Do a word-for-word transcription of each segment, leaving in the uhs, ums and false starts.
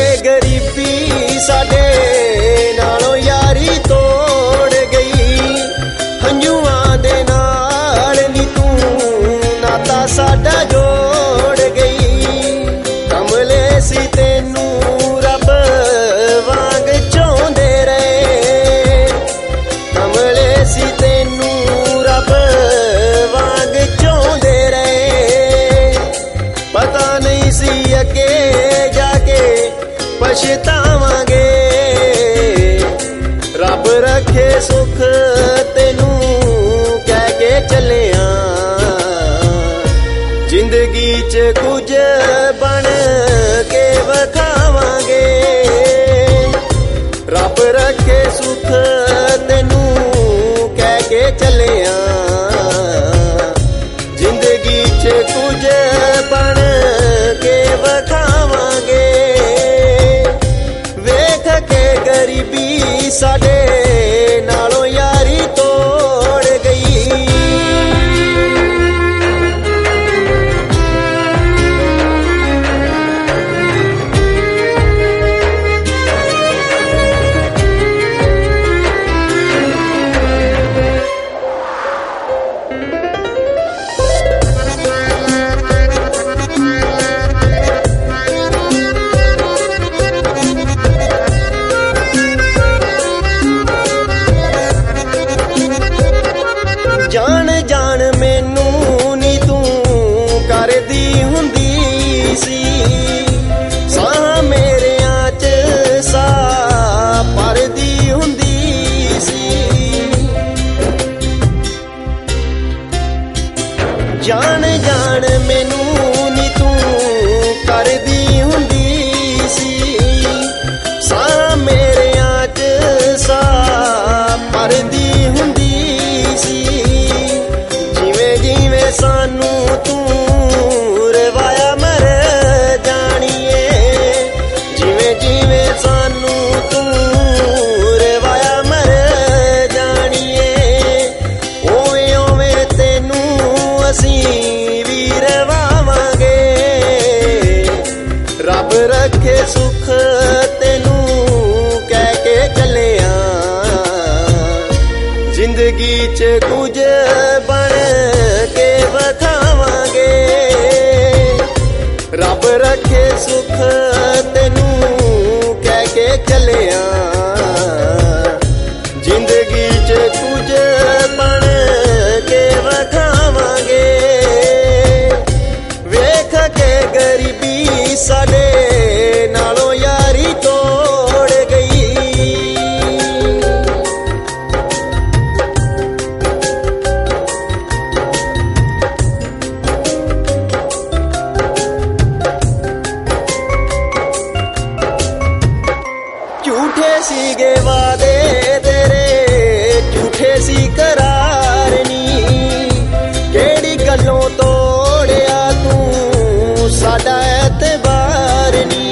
गरीबी साडे नालों यारी तोड़ गई। हंझूआं दे नाल नी तू नाता साडा जोड़ गई। कमले सी तैनू रब वांग चाहुंदे रहे। कमले सी तैनू रब वांग चाहुंदे रहे। पता नहीं सी अगे जाके पछतावांगे। रब रखे सुख तैनू कह के चलिया। जिंदगी च कुछ बन के वखावांगे। रब रखे सुख तैनू कह के चलिया। जिंदगी च कुछ बन के वखावांगे। वेख के गरीबी साडे नालों यारी तोड़ गई। जान जान मैनू नी तू करदी हुंदी सी। साह मेरियां च सा परदी हुंदी सी। जान जान मैनू नी तू करदी हुंदी सी। साह मेरियां च सा परदी हुंदी सी। सानू तू रवाया मर जानिए। जिवें जिवें सानू तू रवाया मर जानिए। ओवें ओवें तैनू असी भी रवावांगे। रब रखे सुख तैनू कह के चलिया। जिंदगी च कुछ बन के वखावांगे। रब रखे सुख तैनू कह के चलिया। जिंदगी च कुछ बन के वखावांगे। वेख के गरीबी साडे नालों यारी तोड़ गई। झूठे सीगे वादे तेरे झूठे सी करार नी। केड़ी गल्लों तोड़िया तू साडा एतबार नी।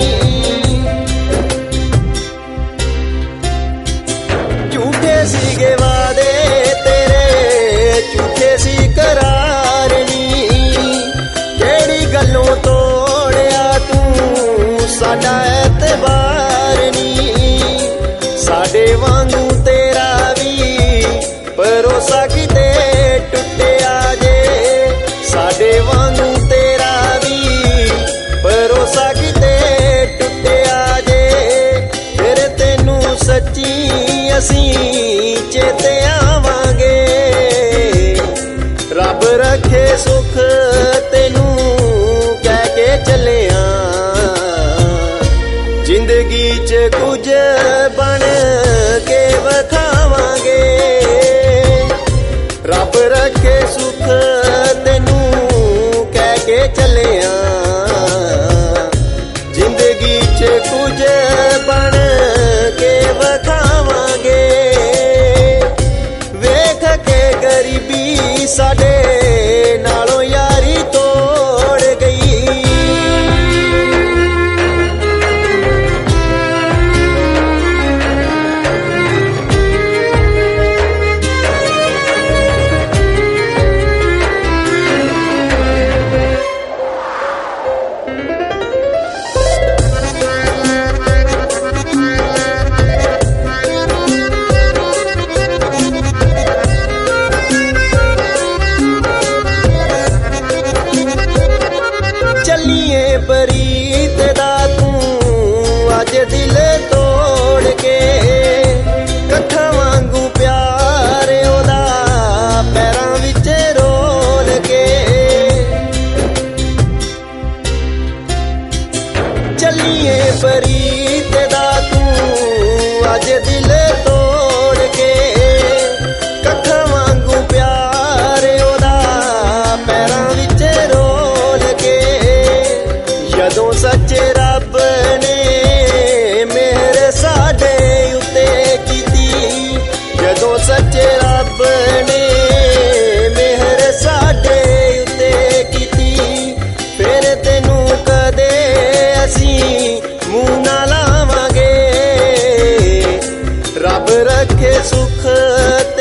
झूठे सीगे वादे तेरे झूठे सी करार नी। केड़ी गल्लों तोड़िया तू साडा एतबार नी। साडे वांगू तेरा भी भरोसा किते टुटिया जे। साडे वांगू तेरा भी भरोसा किते टुटिया जे। फिर तैनू सच्ची असी चेते आवांगे। रब रखे सुख तैनू कह के चलिया। जिंदगी च कुछ बन के वखावांगे। रब रखे सुख तैनू कह के चलिया। जिंदगी च कुछ बन के वखावांगे। वेख के गरीबी साडे नालों यारी तोड़ गई। ਅੱਜ ਦਿਲ ਤੋੜ ਕੇ। ਕੱਠਾਂ ਵਾਂਗੂ ਪਿਆਰ ਉਹਦਾ ਪੈਰਾਂ ਵਿੱਚ ਰੋਲ ਕੇ। ਚੱਲੀਏ ਪ੍ਰੀਤ ਦਾ ਤੂੰ ਅੱਜ ਦਿਲ ਤੋੜ ਕੇ। ਕੱਠਾਂ ਵਾਂਗੂ ਪਿਆਰ ਉਹਦਾ ਪੈਰਾਂ ਵਿੱਚ ਰੋਲ ਕੇ। ਜਦੋਂ ਸੱਚੇ ਰੱਬ ਨੇ ਮਿਹਰ ਸਾਡੇ ਉੱਤੇ ਕੀਤੀ, ਜਦੋਂ ਸੱਚੇ ਰੱਬ ਨੇ ਮਿਹਰ ਸਾਡੇ ਉੱਤੇ ਕੀਤੀ, ਫਿਰ ਤੈਨੂੰ ਕਦੇ ਅਸੀਂ ਮੂੰਹ ਨਾ ਲਾਵਾਂਗੇ। ਰੱਬ ਰੱਖੇ ਸੁੱਖ